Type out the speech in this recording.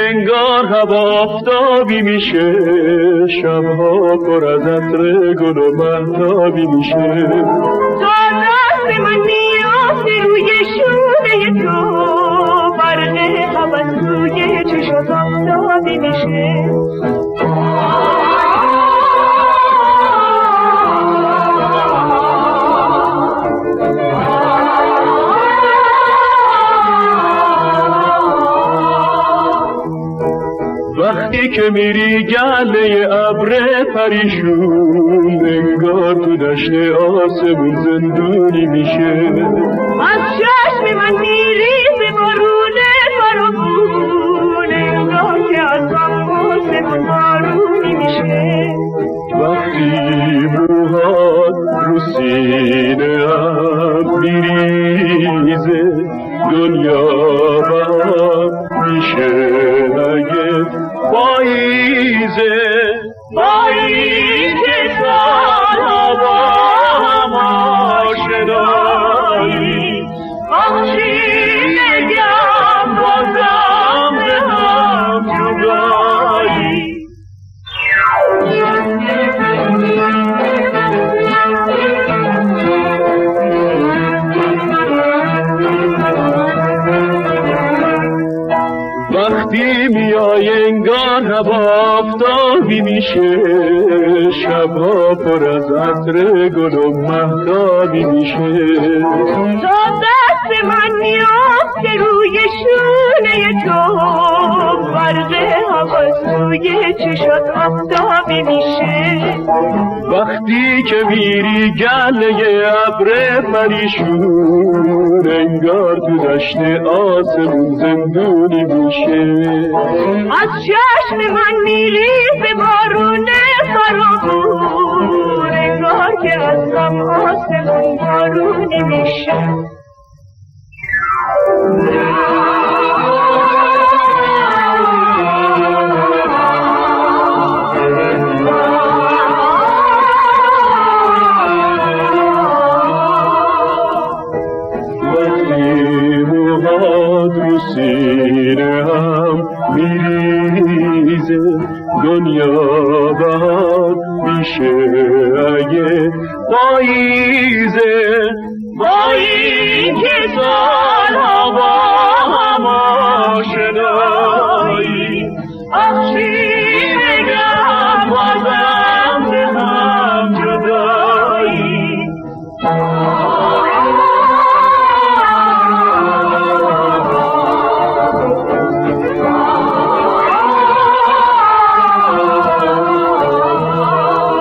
انگار هوا آفتابی میشه، شبها پر از عطر گل و مهتابی میشه. تو دست من میافته روی شونه تو، برق هوس روی چشمات آفتابی میشه. وقتی که میری گله ابر پریشون، انگار تو دشت آسمون زندونی میشه. از چشم من میریزه بارون فراوون، انگار که از آسمون بارونی میشه. وقتی موهات رو سینه هم میریزه، دنیا بهار میشه. اگه پاییزه پاییز که سالها با هم آشنایی، آخی نگم بازم به هم جدایی. وقتی میای انگار هوا آفتابی میشه، شبها پر از عطر گل و مهتابی میشه. تو دست من میافته روی شونه تو، برق هواس روی چشات آفتابی میشه. وقتی که میری گله ابر پریشون، انگار تو دشت آسمون زندونی میشه. از چشم من میریزه بارون فراوون، انگار که از غم آسمون بارونی میشه. تو سینه هم میریزه، دنیا بهار میشه.